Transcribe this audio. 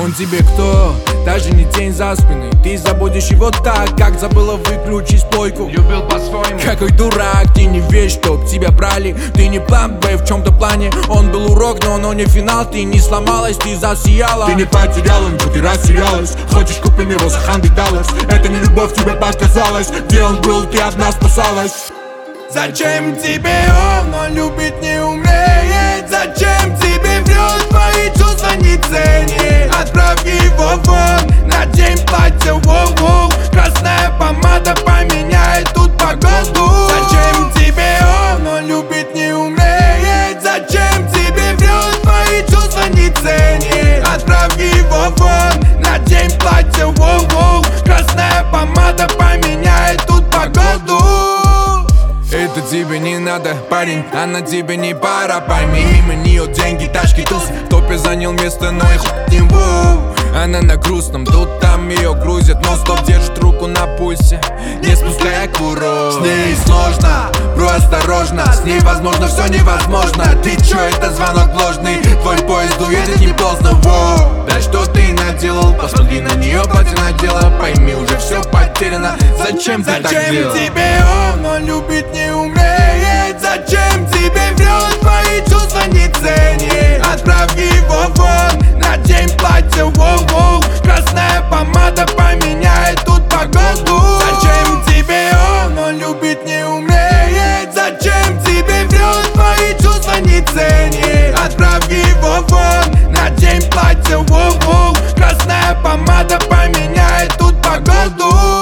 Он тебе кто? Даже не тень за спиной. Ты забудешь его так, как забыла выключить плойку. Любил по-своему. Какой дурак, ты не веришь, чтоб тебя брали. Ты не план Б в чем-то плане. Он был урок, но не финал. Ты не сломалась, ты засияла. Ты не потеряла, но ты растерялась. Хочешь, купим его за $100. Это не любовь, тебе показалось. Где он был, ты одна спасалась. Зачем тебе он любить не умеет? Зачем тебе врет, твои чувства не ценит? Отправь его вон, надень платье, воу-воу. Красная помада поменяет тут погоду. Зачем тебе он любить не умеет? Зачем тебе врет, твои чувства не ценит? Отправь его вон, надень платье, воу-воу. Красная помада поменяет тут погоду. Это тебе не надо, парень, она тебе не пара. Пойми, мимо нее деньги, тачки, туз. В топе занял место, но и хуй не був. Она на грустном, тут там ее грузят. Но стоп, держит руку на пульсе, не спуская курок. С ней сложно, бро, осторожно. С ней возможно все невозможно. Ты чё, это звонок ложный? Твой поезд уедет не поздно, воу. Да что ты наделал? Посмотри на нее, платье надела. Пойми, уже все потеряно. Зачем ты так делал? Зачем тебе он любить не умеет? Зачем тебе врет, твои чувства не ценит? Отправь его вон, надень платье, воу-воу. Красная помада поменяет тут погоду. Зачем тебе он любить не умеет? Зачем тебе врет, твои чувства не ценит? Отправь его вон, надень платье, воу-воу. Красная помада поменяет тут погоду.